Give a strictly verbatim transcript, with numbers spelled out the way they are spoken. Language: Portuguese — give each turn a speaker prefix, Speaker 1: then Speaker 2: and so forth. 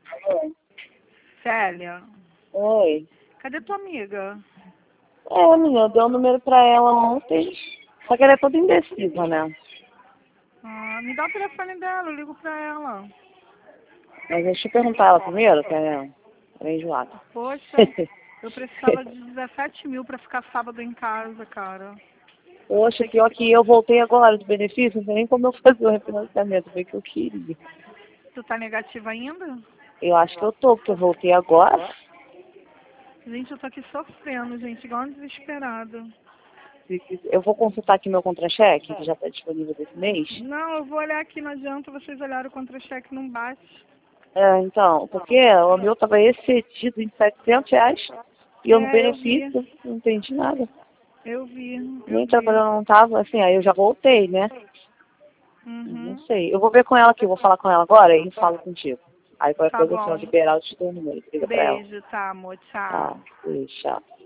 Speaker 1: Célia,
Speaker 2: Oi.
Speaker 1: cadê tua amiga?
Speaker 2: É, menina, eu dei o número pra ela ontem. Só que ela é toda indecisa, né?
Speaker 1: Ah, me dá o telefone dela, eu ligo pra ela.
Speaker 2: Mas deixa eu perguntar ela primeiro, que ela é enjoada.
Speaker 1: Poxa, eu precisava de dezessete mil pra ficar sábado em casa, cara.
Speaker 2: Poxa, pior que eu voltei agora do benefício, não sei nem como eu fazer o refinanciamento, foi o que eu queria.
Speaker 1: Tu tá negativa ainda?
Speaker 2: Eu acho que eu tô, porque eu voltei agora.
Speaker 1: Gente, eu tô aqui sofrendo, gente, igual uma desesperada.
Speaker 2: Eu vou consultar aqui meu contra-cheque, que já está disponível desse mês.
Speaker 1: Não, eu vou olhar aqui, não adianta vocês olharem o contra-cheque, não bate.
Speaker 2: É, então, porque o meu estava excedido em setecentos reais e eu no
Speaker 1: É, eu vi,
Speaker 2: benefício não entendi nada.
Speaker 1: eu vi, eu
Speaker 2: Nem
Speaker 1: vi.
Speaker 2: trabalhando não tava, assim, aí eu já voltei, né? Não
Speaker 1: Uhum.
Speaker 2: sei. Eu vou ver com ela aqui, eu vou falar com ela agora e falo contigo. Aí qualquer
Speaker 1: Tá
Speaker 2: coisa, se ela
Speaker 1: bom.
Speaker 2: liberar, eu te dou o número. Liga pra ela.
Speaker 1: Beijo, tá, amor,
Speaker 2: Tá,
Speaker 1: tchau.
Speaker 2: beijo, tchau.